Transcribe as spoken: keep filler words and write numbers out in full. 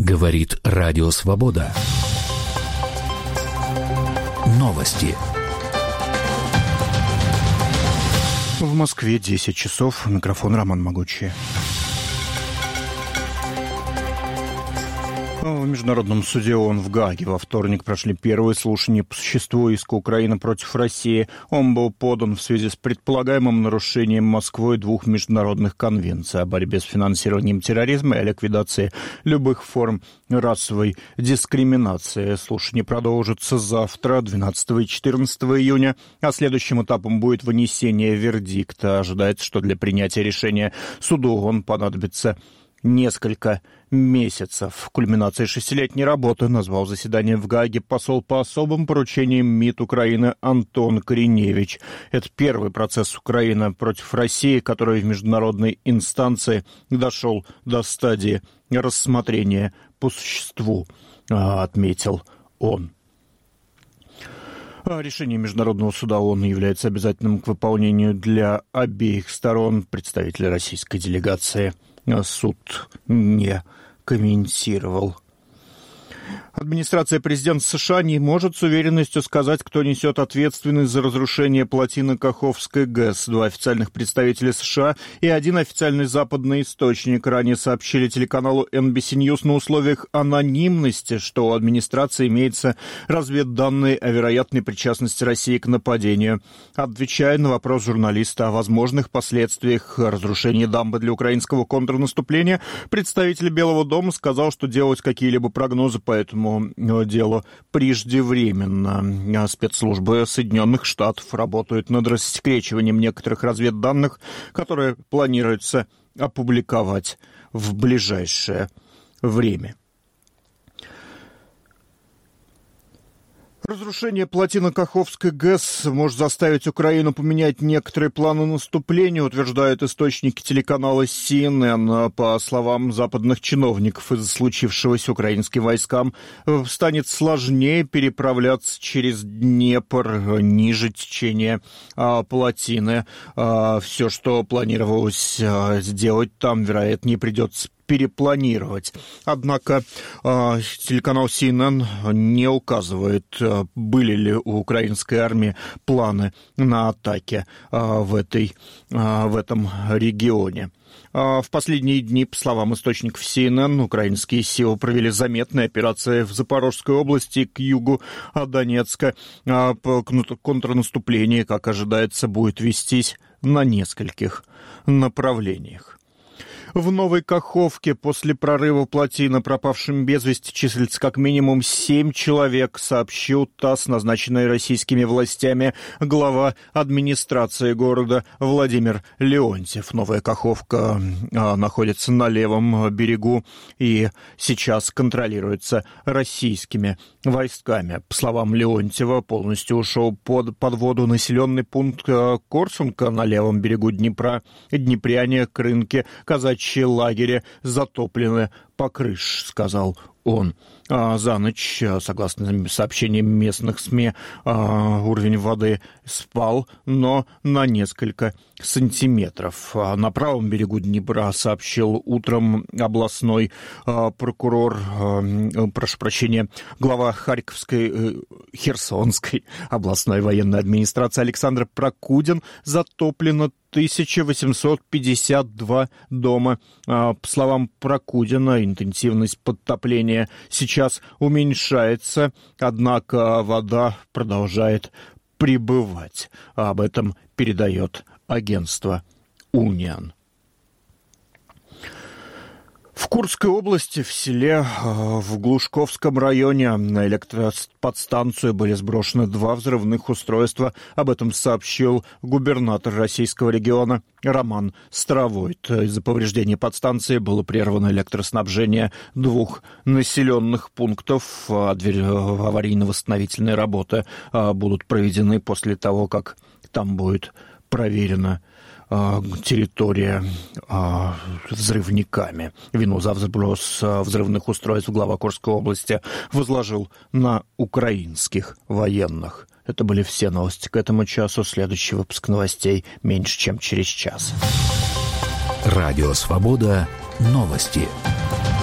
Говорит Радио Свобода. Новости. В Москве десять часов. Микрофон Роман Могучий. В Международном суде ООН в Гааге во вторник прошли первые слушания по существу иска Украины против России. Он был подан в связи с предполагаемым нарушением Москвой двух международных конвенций о борьбе с финансированием терроризма и о ликвидации любых форм расовой дискриминации. Слушания продолжатся завтра, двенадцатого и четырнадцатого июня, а следующим этапом будет вынесение вердикта. Ожидается, что для принятия решения суду ООН понадобится несколько месяцев. Кульминацией шестилетней работы назвал заседание в Гааге посол по особым поручениям МИД Украины Антон Кореневич. Это первый процесс Украины против России, который в международной инстанции дошел до стадии рассмотрения по существу, отметил он. Решение Международного суда ООН является обязательным к выполнению для обеих сторон. Представители российской делегации суд не комментировал. Администрация президента США не может с уверенностью сказать, кто несет ответственность за разрушение плотины Каховской ГЭС. Два официальных представителя США и один официальный западный источник ранее сообщили телеканалу эн би си News на условиях анонимности, что у администрации имеются разведданные о вероятной причастности России к нападению. Отвечая на вопрос журналиста о возможных последствиях разрушения дамбы для украинского контрнаступления, представитель Белого дома сказал, что делать какие-либо прогнозы по этому делу преждевременно. Спецслужбы Соединенных Штатов работают над рассекречиванием некоторых разведданных, которые планируется опубликовать в ближайшее время. Разрушение плотины Каховской ГЭС может заставить Украину поменять некоторые планы наступления, утверждают источники телеканала си эн эн. По словам западных чиновников, из-за случившегося украинским войскам станет сложнее переправляться через Днепр ниже течения а, плотины. А, все, что планировалось а, сделать там, вероятнее придется перепланировать. Однако э, телеканал си эн эн не указывает, э, были ли у украинской армии планы на атаки э, в, этой, э, в этом регионе. В последние дни, по словам источников си эн эн, украинские силы провели заметные операции в Запорожской области к югу от Донецка. Контрнаступление, как ожидается, будет вестись на нескольких направлениях. В Новой Каховке после прорыва плотины пропавшим без вести числится как минимум семь человек, сообщил ТАСС, назначенный российскими властями глава администрации города Владимир Леонтьев. Новая Каховка а, находится на левом берегу и сейчас контролируется российскими войсками. По словам Леонтьева, полностью ушел под, под воду населенный пункт Корсунка на левом берегу Днепра. Днепряне, Крынки, казачьи лагеря затоплены по крыше, сказал он. А за ночь, согласно сообщениям местных СМИ, уровень воды спал, но на несколько сантиметров. На правом берегу Днепра сообщил утром областной прокурор, прошу прощения, глава Харьковской, Херсонской областной военной администрации Александр Прокудин, затоплено тысяча восемьсот пятьдесят два дома. По словам Прокудина, интенсивность подтопления сейчас уменьшается, однако вода продолжает прибывать. Об этом передает агентство «Униан». В Курской области, в селе в Глушковском районе, на электроподстанцию были сброшены два взрывных устройства. Об этом сообщил губернатор российского региона Роман Старовойт. Из-за повреждения подстанции было прервано электроснабжение двух населенных пунктов. Аварийно-восстановительные работы будут проведены после того, как там будет проверена территория а, взрывниками. Вину за сброс а, взрывных устройств глава Курской области возложил на украинских военных. Это были все новости к этому часу. Следующий выпуск новостей меньше, чем через час. Радио Свобода. Новости.